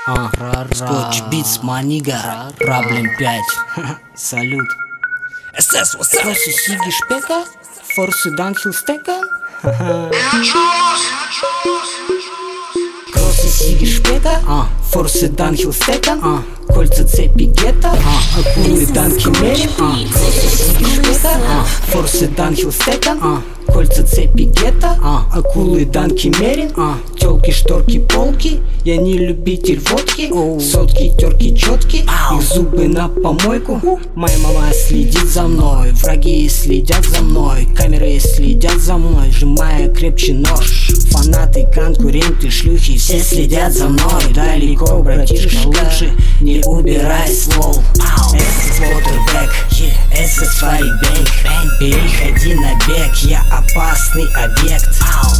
Скотч Битс, манига, проблем 5. Салют. СС, what's up? Кроссы Сиги Шпека, форсы Данхил Стека. Кроссы Сиги Шпека, форсы Данхил Стека. Кольца цепи гетто, акулы танки мерин. Кроссы Сиги Шпека, форсы Данхил Стека. Кольца цепи гетто, акулы данки мерин. Тёлки, шторки, полки. Я не любитель водки. Сотки, терки, четки. Их зубы на помойку. Моя мама следит за мной. Враги следят за мной. Камеры следят за мной. Сжимая крепче нож. Фанаты, конкуренты, шлюхи. Все следят за мной. Далеко, братишка, лучше не убирай ствол. SS Waterback, SS Firebank. Переходи на бег, я опасный объект.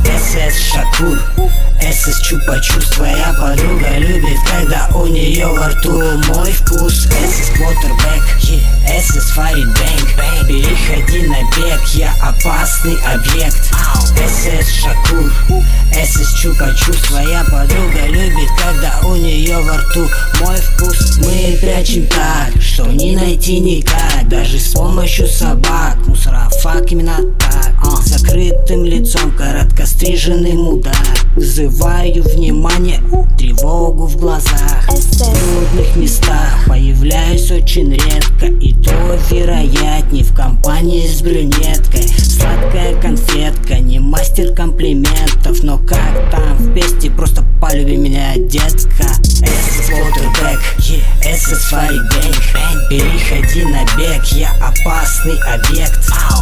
SS Шакур, SS Чупа-Чупс. Твоя подруга любит, когда у нее во рту мой вкус. SS Waterback, SS Firebank. Переходи на бег, я опасный объект. SS Шакур, SS Чупа-Чупс. Твоя подруга любит, когда у нее во рту мой вкус. Мы прячем так, что не найти никак, даже с помощью собак. Мусорафак именно так. Закрытым лицом, короткостриженный мудак. Вызываю внимание, тревогу в глазах. В трудных местах появляюсь очень редко, и то вероятней в компании с брюнеткой. Сладкая конфетка, не мастер комплиментов, но как там в песте, просто полюби меня, детка. SS Waterback, SS Firebank. Переходи на бег, я опасный объект.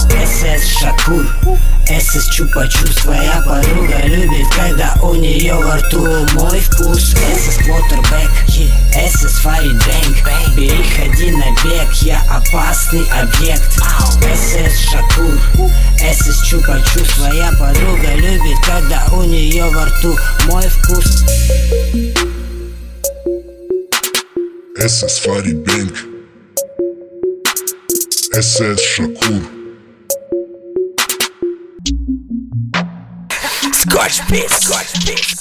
SS Шакур, SS Чупа-Чупс. Твоя подруга любит, когда у нее во рту мой вкус. SS Waterback, SS Firebank. Переходи на бег, я опасный объект. SS Шакур, SS Чупа-Чупс. Твоя подруга любит, когда у нее во рту мой вкус. SS Firebank, SS Шакур. Скотч Битс, Скотч Битс.